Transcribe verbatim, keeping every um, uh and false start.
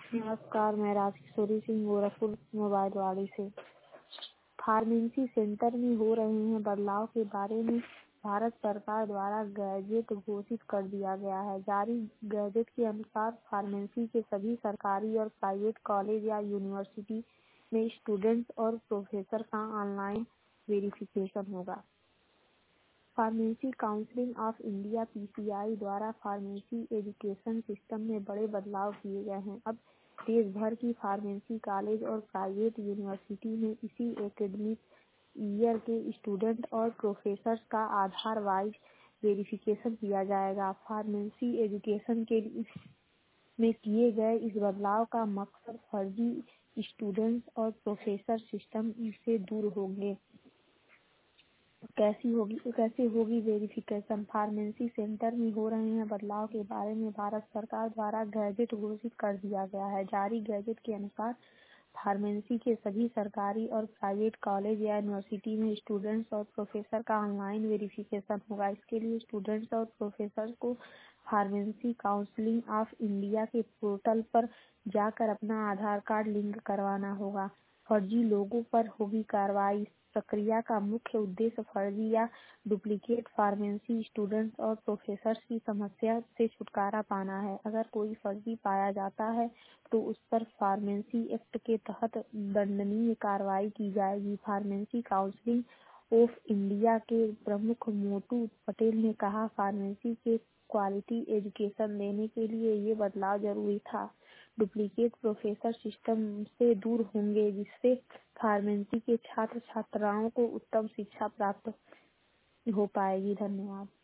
नमस्कार, मैं राजकिशोरी सिंह गोरखपुर मोबाइलवाड़ी से। फार्मेसी सेंटर में हो रहे हैं बदलाव के बारे में भारत सरकार द्वारा गैजेट घोषित कर दिया गया है। जारी गैजेट के अनुसार फार्मेसी के सभी सरकारी और प्राइवेट कॉलेज या यूनिवर्सिटी में स्टूडेंट्स और प्रोफेसर का ऑनलाइन वेरिफिकेशन होगा। Pharmacy council of India P C I द्वारा फार्मेसी एजुकेशन सिस्टम में बड़े बदलाव किए गए हैं। अब देश भर की फार्मेसी कॉलेज और प्राइवेट यूनिवर्सिटी में इसी एकेडमिक ईयर के स्टूडेंट और प्रोफेसर्स का आधार वाइज वेरिफिकेशन किया जाएगा। फार्मेसी एजुकेशन के लिए में किए गए इस बदलाव का मकसद फर्जी स्टूडेंट्स और प्रोफेसर सिस्टम से दूर होंगे। कैसी होगी कैसे होगी वेरिफिकेशन? फार्मेसी सेंटर में हो रहे हैं बदलाव के बारे में भारत सरकार द्वारा गैजेट घोषित कर दिया गया है। जारी गैजेट के अनुसार फार्मेसी के सभी सरकारी और प्राइवेट कॉलेज या यूनिवर्सिटी में स्टूडेंट्स और प्रोफेसर का ऑनलाइन वेरिफिकेशन होगा। इसके लिए स्टूडेंट्स और प्रोफेसर को फार्मेसी काउंसिल ऑफ इंडिया के पोर्टल पर जाकर अपना आधार कार्ड लिंक करवाना होगा। फर्जी लोगों पर होगी कार्रवाई। प्रक्रिया का मुख्य उद्देश्य फर्जी या डुप्लीकेट फार्मेसी स्टूडेंट्स और प्रोफेसर्स की समस्या से छुटकारा पाना है। अगर कोई फर्जी पाया जाता है तो उस पर फार्मेसी एक्ट के तहत दंडनीय कार्रवाई की जाएगी। फार्मेसी काउंसिल ऑफ इंडिया के प्रमुख मोटू पटेल ने कहा, फार्मेसी के क्वालिटी एजुकेशन देने के लिए ये बदलाव जरूरी था। डुप्लीकेट प्रोफेसर सिस्टम से दूर होंगे, जिससे फार्मेसी के छात्र छात्राओं को उत्तम शिक्षा प्राप्त हो पाएगी। धन्यवाद।